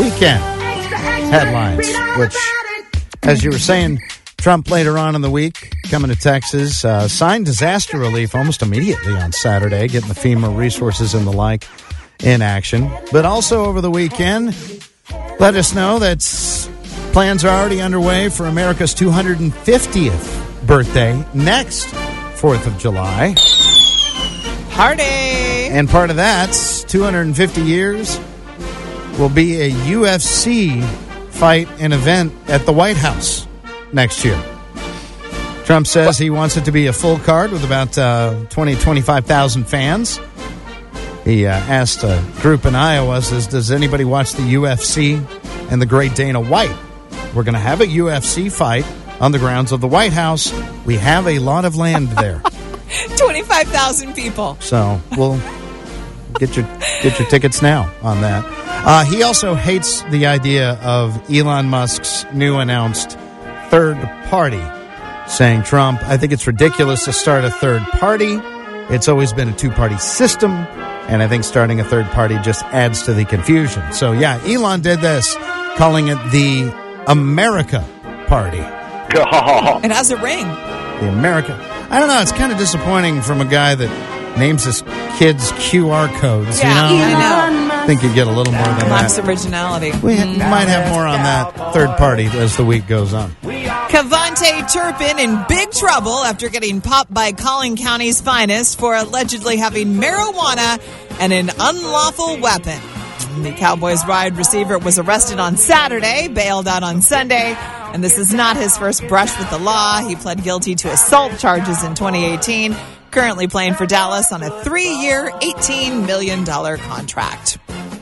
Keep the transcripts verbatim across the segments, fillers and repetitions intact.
weekend headlines, which, as you were saying, Trump later on in the week coming to Texas, uh, signed disaster relief almost immediately on Saturday, getting the FEMA resources and the like in action. But also over the weekend, let us know that plans are already underway for America's two hundred fiftieth birthday next fourth of July. Party! And part of that, two hundred fifty years, will be a U F C fight and event at the White House next year. Trump says he wants it to be a full card with about uh, twenty, twenty-five thousand fans. He uh, asked a group in Iowa, says, does anybody watch the U F C and the great Dana White? We're going to have a U F C fight on the grounds of the White House. We have a lot of land there. twenty-five thousand people. So we'll get your get your tickets now on that. Uh, he also hates the idea of Elon Musk's new announced third party, saying, Trump, I think it's ridiculous to start a third party. It's always been a two-party system, and I think starting a third party just adds to the confusion. So, yeah, Elon did this, calling it the America Party. It has a ring. The America. I don't know. It's kind of disappointing from a guy that names his kids Q R codes. Yeah, you know? I know. I think you'd get a little more than Lacks that. originality. We mm. might have more on that third party as the week goes on. Cavante Turpin in big trouble after getting popped by Collin County's finest for allegedly having marijuana and an unlawful weapon. The Cowboys wide receiver was arrested on Saturday, bailed out on Sunday, and this is not his first brush with the law. He pled guilty to assault charges in twenty eighteen, currently playing for Dallas on a three-year, eighteen million dollars contract.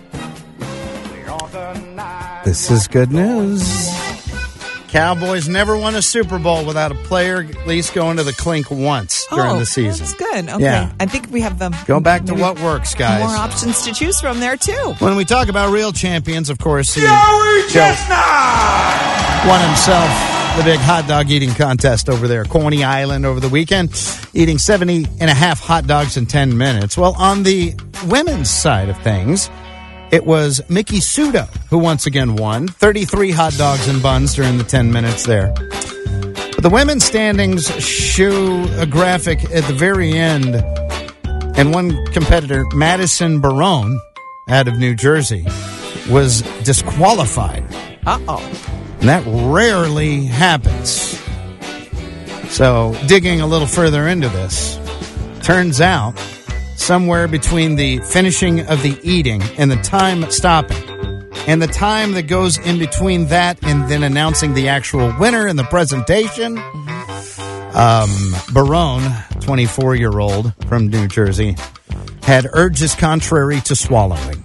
This is good news. Cowboys never won a Super Bowl without a player at least going to the clink once during oh, the season. That's good. Okay. Yeah. I think we have them. Go back to what works, guys. More options to choose from there, too. When we talk about real champions, of course, he Joey Chestnut won himself the big hot dog eating contest over there, Coney Island, over the weekend, eating seventy and a half hot dogs in ten minutes. Well, on the women's side of things, it was Mickey Sudo who once again won, thirty-three hot dogs and buns during the ten minutes there. But the women's standings show a graphic at the very end, and one competitor, Madison Barone, out of New Jersey, was disqualified. Uh-oh. And that rarely happens. So, digging a little further into this, turns out somewhere between the finishing of the eating and the time stopping, and the time that goes in between that and then announcing the actual winner in the presentation, um, Barone, twenty-four-year-old from New Jersey, had urges contrary to swallowing.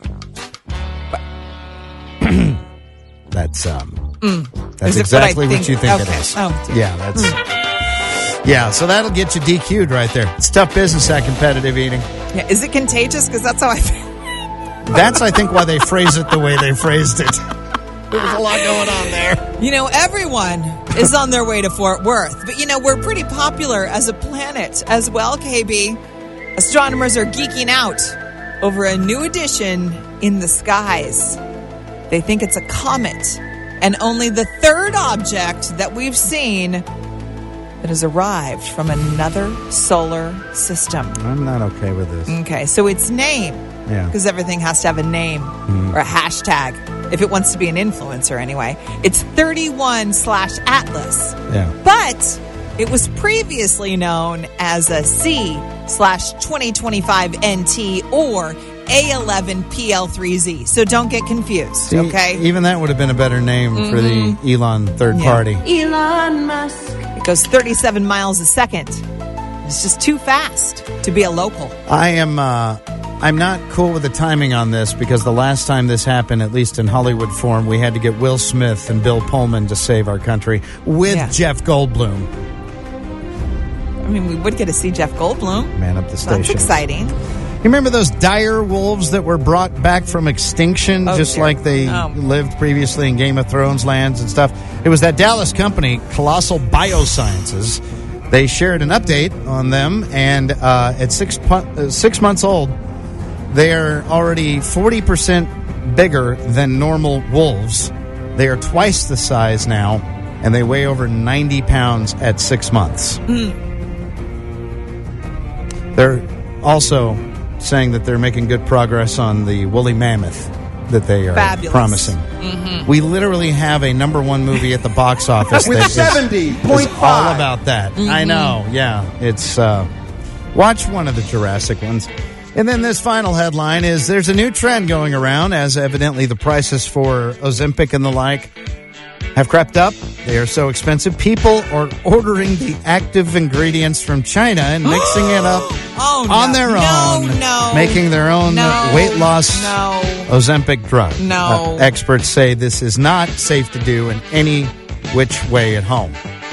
That's um, mm. that's exactly what, what you think okay. it is. Oh, yeah, that's mm. yeah. So that'll get you D Q'd right there. It's tough business, that competitive eating. Yeah, is it contagious? Because that's how I feel. That's, I think, why they phrase it the way they phrased it. There was a lot going on there. You know, everyone is on their way to Fort Worth, but you know we're pretty popular as a planet as well. K B, astronomers are geeking out over a new addition in the skies. They think it's a comet, and only the third object that we've seen that has arrived from another solar system. I'm not okay with this. Okay, so its name, yeah, because everything has to have a name mm. or a hashtag if it wants to be an influencer anyway. It's thirty-one slash Atlas. Yeah. But it was previously known as a C slash twenty twenty-five N T or A eleven P L three Z. So don't get confused, See, okay? Even that would have been a better name mm-hmm. for the Elon third yeah. party. Elon Musk. It goes thirty-seven miles a second. It's just too fast to be a local. I am uh, I'm not cool with the timing on this because the last time this happened, at least in Hollywood form, we had to get Will Smith and Bill Pullman to save our country with yeah. Jeff Goldblum. I mean, we would get to see Jeff Goldblum. Man up the station. That's exciting. You remember those dire wolves that were brought back from extinction, oh, just dear. like they oh. lived previously in Game of Thrones lands and stuff? It was that Dallas company, Colossal Biosciences. They shared an update on them, and uh, at six, uh, six months old, they are already forty percent bigger than normal wolves. They are twice the size now, and they weigh over ninety pounds at six months. Mm. They're also saying that they're making good progress on the woolly mammoth that they are Fabulous. promising. Mm-hmm. We literally have a number one movie at the box office with that seventy point five. all about that. Mm-hmm. I know, yeah. It's uh, watch one of the Jurassic ones. And then this final headline is there's a new trend going around as evidently the prices for Ozempic and the like have crept up. They are so expensive. People are ordering the active ingredients from China and mixing it up oh, on no. their no, own, no, making their own no, weight loss no. Ozempic drug. No. Uh, experts say this is not safe to do in any which way at home.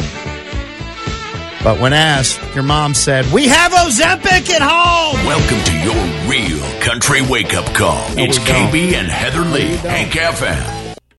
But when asked, your mom said, "We have Ozempic at home." Welcome to your real country wake-up call. No, it's we K B don't. and Heather Lee, No, Hank F M.